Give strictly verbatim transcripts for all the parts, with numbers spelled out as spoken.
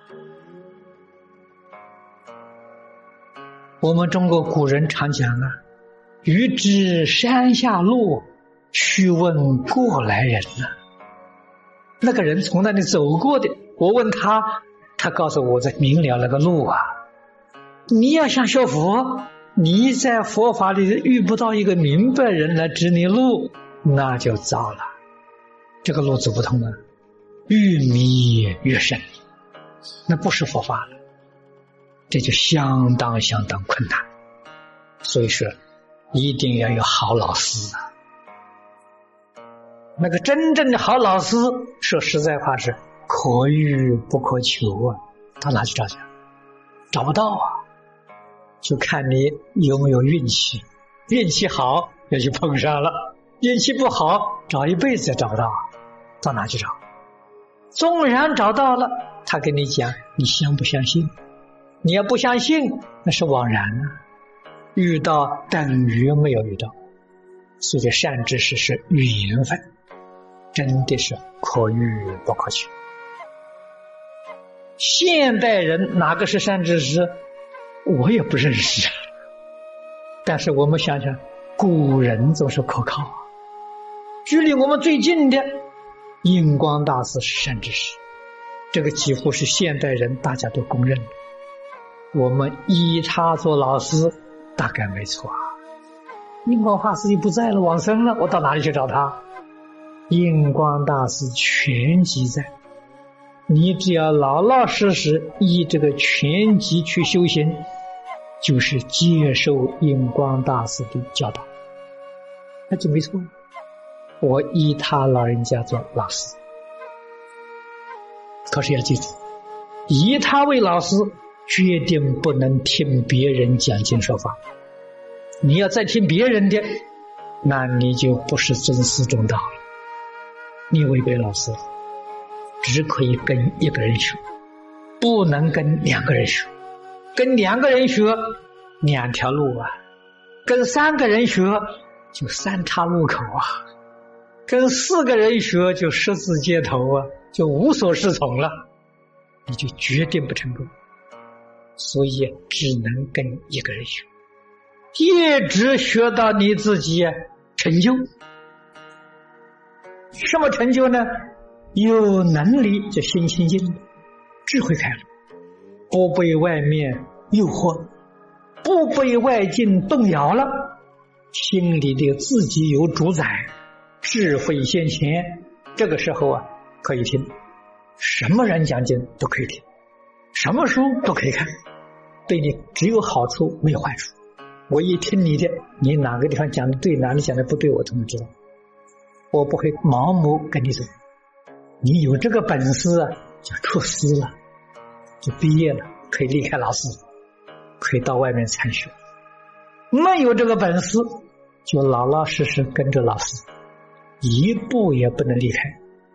我们中国古人常讲啊，欲知山下路，须问过来人啊。那个人从那里走过的，我问他，他告诉我这明了那个路啊。你要想学佛，你在佛法里遇不到一个明白人来指你路，那就糟了，这个路走不通了，越迷越深，那不是佛法了，这就相当相当困难。所以说一定要有好老师啊。那个真正的好老师，说实在话是可遇不可求啊，到哪去找去？找不到啊，就看你有没有运气，运气好也就碰上了，运气不好找一辈子也找不到，到哪去找？纵然找到了，他跟你讲，你相不相信？你要不相信，那是枉然啊，遇到等于没有遇到。所以善知识是缘分，真的是可遇不可求。现代人哪个是善知识？我也不认识，但是我们想想，古人总是可靠。距离我们最近的印光大师是善知识，这个几乎是现代人大家都公认的。我们依他做老师大概没错啊。印光法师已不在了，往生了，我到哪里去找他？印光大师全集在，你只要老老实实依这个全集去修行，就是接受印光大师的教导，那就没错。我依他老人家做老师，可是要记住，以他为老师，决定不能听别人讲经说法。你要再听别人的，那你就不是尊师重道了，你违背老师。只可以跟一个人学，不能跟两个人学。跟两个人学，两条路啊；跟三个人学，就三岔路口啊；跟四个人学，就十字街头啊，就无所适从了，你就决定不成功。所以只能跟一个人学，一直学到你自己成就。什么成就呢？有能力就心清净，智慧开了，不被外面诱惑，不被外境动摇了，心里的自己有主宰，智慧现前。这个时候啊，可以听，什么人讲经都可以听，什么书都可以看，对你只有好处没有坏处。我一听你的，你哪个地方讲的对，哪里讲的不对，我都能知道，我不会盲目跟你走。你有这个本事啊，就出师了，就毕业了，可以离开老师，可以到外面参学。没有这个本事，就老老实实跟着老师，一步也不能离开。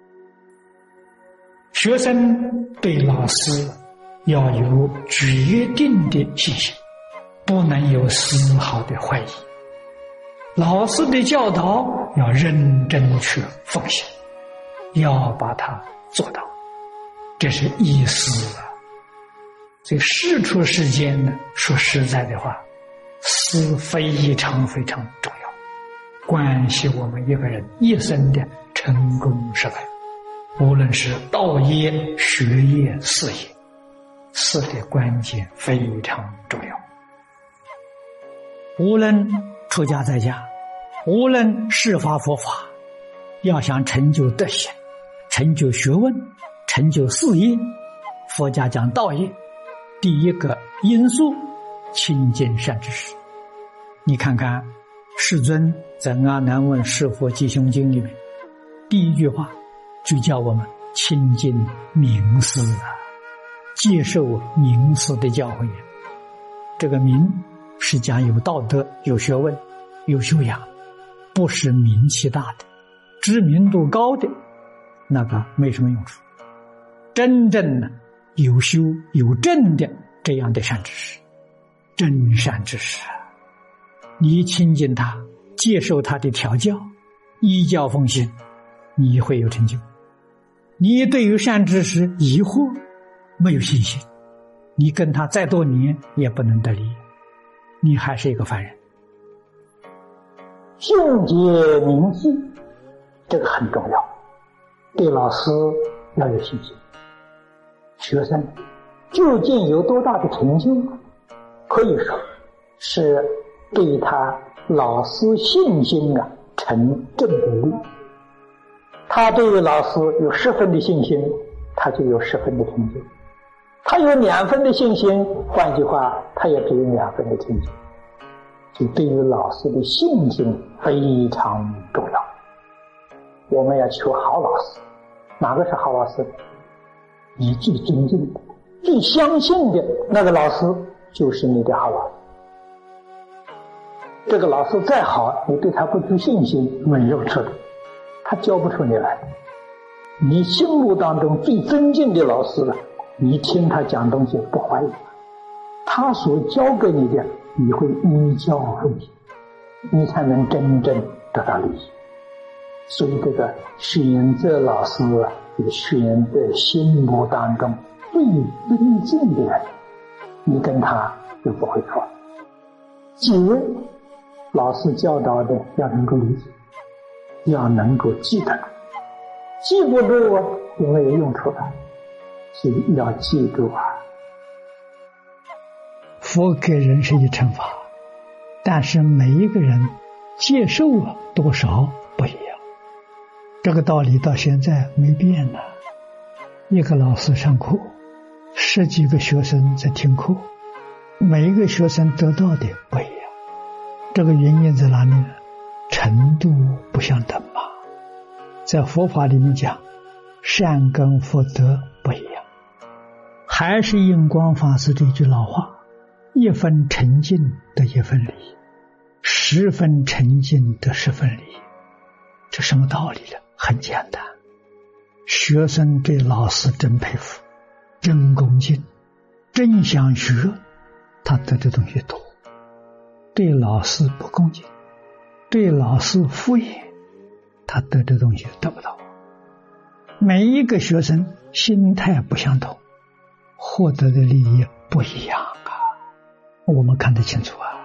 学生对老师要有决定的信心，不能有丝毫的怀疑。老师的教导要认真去奉行，要把它做到，这是意思啊。这世出世间呢，说实在的话，思非常非常重要，关系我们一个人一生的成功失败。无论是道业、学业、事业，思的关键非常重要。无论出家在家，无论释发佛法，要想成就德行，成就学问，成就事业，佛家讲道业，第一个因素亲近善知识。你看看世尊在《阿难问释佛吉凶经》里面，第一句话就叫我们亲近名师啊，接受名师的教诲。这个名是讲有道德、有学问、有修养，不是名气大的、知名度高的，那个没什么用处。真正的有修有正的这样的善知识，真善知识，你亲近他，接受他的调教，依教奉行，你会有成就。你对于善知识疑惑， 没有信心，你跟他再多年也不能得利益，你还是一个凡人。 信解铭记，这个很重要，对老师要有信心。学生究竟有多大的成就，可以说是对他老师信心啊成正比例。他对于老师有十分的信心，他就有十分的成就；他有两分的信心，换句话，他也只有两分的成就。所以对于老师的信心非常重要。我们要求好老师，哪个是好老师？你最尊敬的、最相信的那个老师就是你的好老师。这个老师再好，你对他不具信心，没有出路，他教不出你来。你心目当中最尊敬的老师了，你听他讲东西不怀疑，他所教给你的你会依教奉行，你才能真正得到利益。所以这个选择老师啊，也选择心目当中最尊敬的人，你跟他就不会错。解老师教导的要能够理解，要能够记得，记不住啊就没有用处了，所以要记住啊。 佛给人是一惩罚，但是每一个人接受啊多少不一样，这个道理到现在没变呢。一个老师上课，十几个学生在听课，每一个学生得到的不一样，这个原因在哪里呢？程度不相等嘛。在佛法里面讲，善根福德不一样，还是印光法师这句老话，一分沉静得一分利益，十分沉静得十分利益。这什么道理呢？很简单，学生对老师真佩服，真恭敬，真想学，他得的东西多；对老师不恭敬，对老师敷衍，他得的东西得不到。每一个学生心态不相同，获得的利益不一样啊，我们看得清楚啊。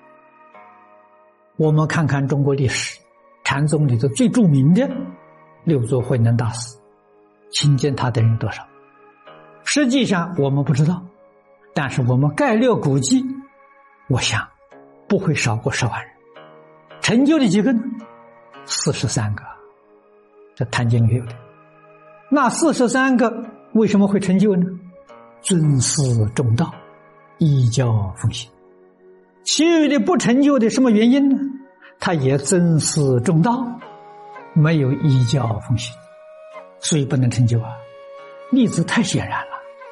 我们看看中国历史，禅宗里头最著名的六祖慧能大师，亲近他的人多少？实际上我们不知道，但是我们概略估计，我想不会少过十万人。成就的几个呢？四十三个，这谭经里有的。那四十三个为什么会成就呢？尊师重道，依教奉行。其余的不成就的什么原因呢？他也尊师重道，没有依教奉行，所以不能成就啊。例子太显然了。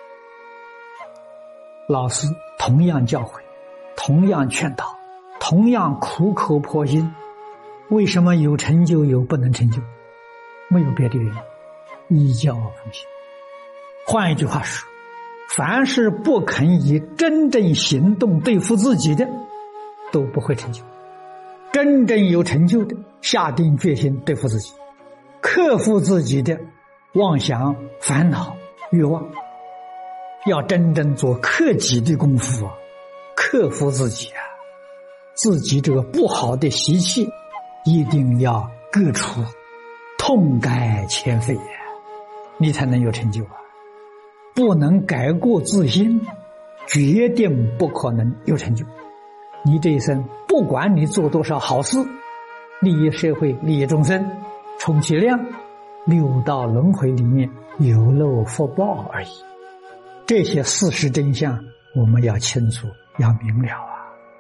老师同样教诲，同样劝导，同样苦口婆心，为什么有成就有不能成就？没有别的原因，依教奉行。换一句话说，凡是不肯以真正行动对付自己的，都不会成就。真正有成就的，下定决心对付自己，克服自己的妄想、烦恼、欲望，要真正做克己的功夫，克服自己啊，自己这个不好的习气一定要革除，痛改前非，你才能有成就啊。不能改过自新，决定不可能有成就。你这一生不管你做多少好事，利益社会，利益众生，充其量六道轮回里面有漏福报而已。这些事实真相我们要清楚，要明了啊。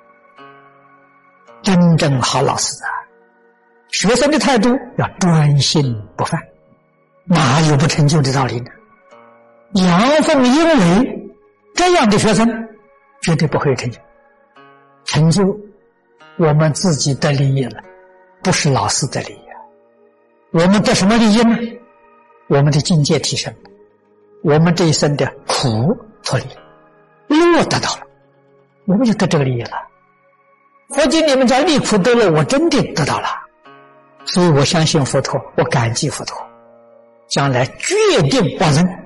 真正好老师啊，学生的态度要专心不犯，哪有不成就的道理呢？阳奉阴违，这样的学生绝对不会有成就。成就我们自己的利益了，不是老师的利益。我们得什么利益呢？我们的境界提升，我们这一生的苦脱离，乐得到了，我们就得这个利益了。佛经里面讲离苦得乐，我真的得到了，所以我相信佛陀，我感激佛陀，将来决定报恩。